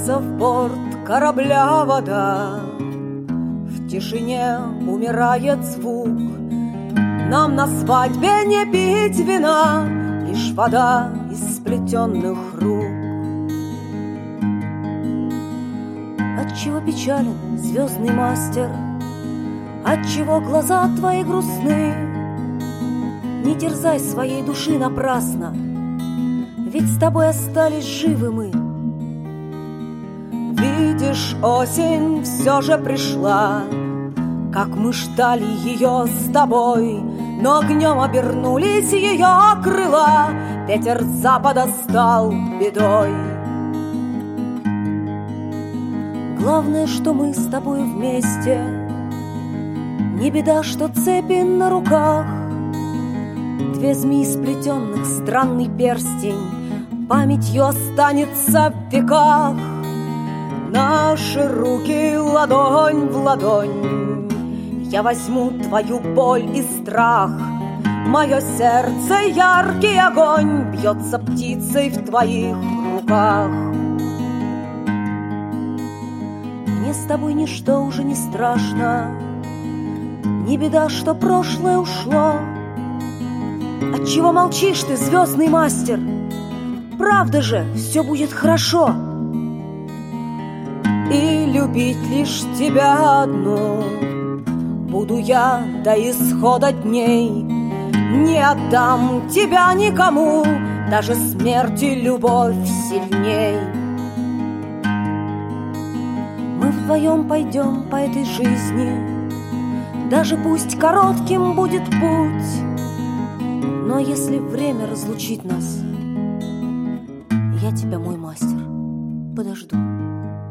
Ворвется в борт корабля вода, в тишине умирает звук. Нам на свадьбе не пить вина, лишь вода из сплетенных рук. Отчего печален звездный мастер? Отчего глаза твои грустны? Не терзай своей души напрасно, ведь с тобой остались живы мы. Видишь, осень все же пришла, как мы ждали ее с тобой, но огнем обернулись ее крыла, ветер с запада стал бедой. Главное, что мы с тобой вместе, не беда, что цепи на руках. Две змеи сплетенных, странный перстень, памятью останется в веках. Наши руки ладонь в ладонь, я возьму твою боль и страх. Мое сердце яркий огонь бьется птицей в твоих руках. Мне с тобой ничто уже не страшно, не беда, что прошлое ушло. Отчего молчишь ты, звездный мастер? Правда же, все будет хорошо. И любить лишь тебя одну буду я до исхода дней. Не отдам тебя никому, даже смерти любовь сильней. Мы вдвоем пойдем по этой жизни, даже пусть коротким будет путь. Но если время разлучит нас, я тебя, мой мастер, подожду.